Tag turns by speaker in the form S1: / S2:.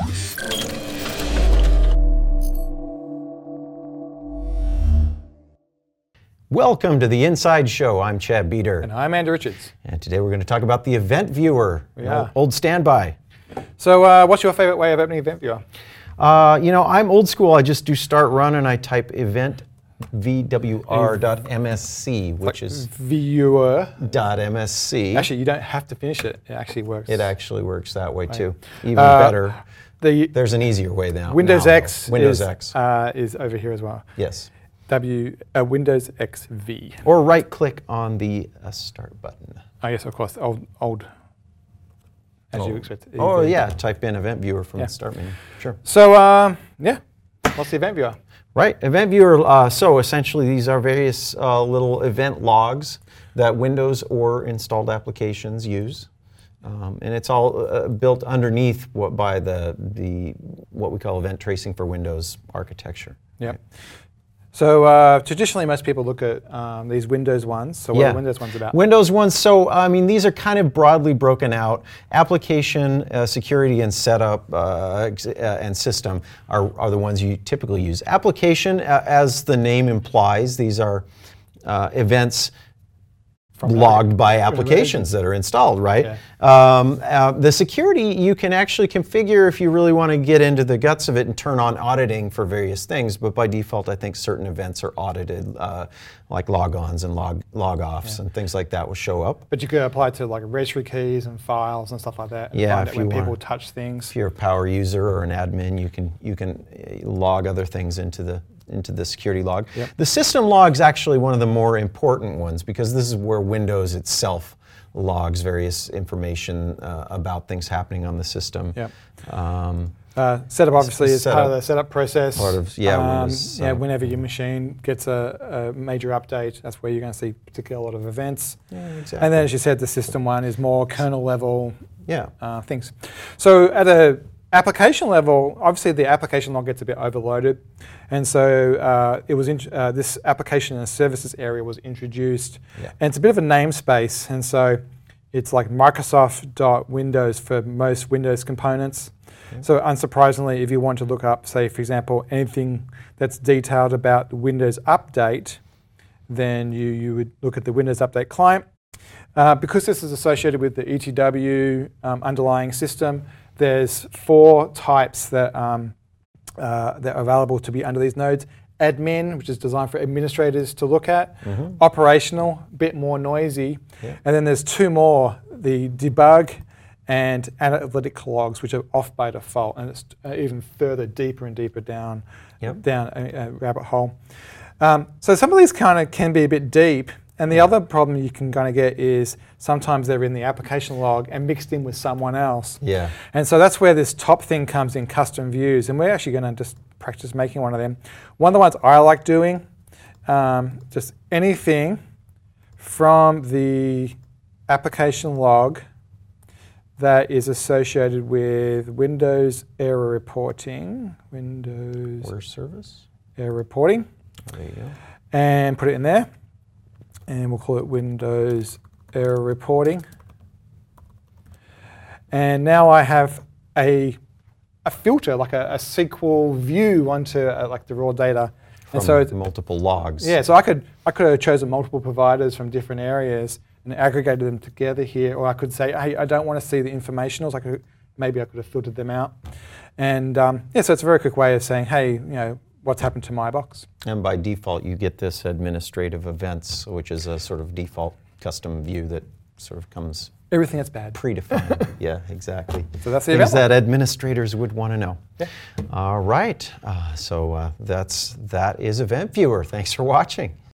S1: Welcome to the Inside Show. I'm Chad Beater.
S2: And I'm Andrew Richards.
S1: And today we're going to talk about the Event Viewer, old standby.
S2: So what's your favorite way of opening Event Viewer?
S1: I'm old school. I just do start run and I type event vwr.msc, which is
S2: viewer.msc. Actually, you don't have to finish it. It actually works.
S1: It actually works that way too. Even better. There's an easier way now.
S2: Windows X
S1: Windows X
S2: is over here as well.
S1: Yes.
S2: Windows XV.
S1: Or right click on the start button.
S2: Oh yes, of course, old. As you expect.
S1: Oh yeah, type in Event Viewer from the start menu. Sure.
S2: So what's the Event Viewer?
S1: Right, Event Viewer. So essentially, these are various little event logs that Windows or installed applications use, and it's all built underneath by the what we call event tracing for Windows architecture.
S2: Yeah. Right. So traditionally, most people look at these Windows ones. So what are Windows ones about?
S1: Windows ones. So these are kind of broadly broken out. Application, security, and setup and system are the ones you typically use. Application, as the name implies, these are events logged by applications that are installed, right? Yeah. The security you can actually configure if you really want to get into the guts of it and turn on auditing for various things, but by default I think certain events are audited, like logons and log-offs and things like that will show up.
S2: But you could apply it to like registry keys and files and stuff like that. And
S1: yeah,
S2: find when people touch things.
S1: If you're a power user or an admin, you can log other things into the security log. Yep. The system log is actually one of the more important ones because this is where Windows itself logs various information about things happening on the system.
S2: Yep. Setup obviously is part of the setup process.
S1: Part of Windows.
S2: Whenever your machine gets a major update, that's where you're going to see particularly a lot of events.
S1: Yeah, exactly.
S2: And then, as you said, the system one is more kernel level things. So at a application level, obviously the application log gets a bit overloaded, and so this application and services area was introduced, and it's a bit of a namespace, and so it's like Microsoft.Windows for most Windows components. Okay. So unsurprisingly, if you want to look up, say for example, anything that's detailed about the Windows Update, then you would look at the Windows Update client. Because this is associated with the ETW underlying system, there's 4 types that are available to be under these nodes. Admin, which is designed for administrators to look at. Mm-hmm. Operational, a bit more noisy. Yeah. And then there's 2 more, the debug and analytic logs, which are off by default. And it's even further deeper and deeper down a rabbit hole. So some of these kind of can be a bit deep. And the other problem you can kind of get is sometimes they're in the application log and mixed in with someone else. Yeah. And so that's where this top thing comes in, custom views. And we're actually going to just practice making one of them. One of the ones I like doing, just anything from the application log that is associated with Windows error reporting. Windows
S1: Error service?
S2: Error reporting.
S1: There you go.
S2: And put it in there. And we'll call it Windows Error Reporting. And now I have a filter, like a SQL view onto like the raw data.
S1: From so multiple logs.
S2: Yeah, so I could have chosen multiple providers from different areas and aggregated them together here, or I could say, hey, I don't want to see the informationals. Maybe I could have filtered them out. And so it's a very quick way of saying, hey, what's happened to my box.
S1: And by default, you get this administrative events, which is a sort of default custom view that sort of comes
S2: everything that's bad
S1: predefined. Yeah, exactly.
S2: So that's the
S1: things
S2: event
S1: that administrators would want to know.
S2: Yeah.
S1: All right. So that is Event Viewer. Thanks for watching.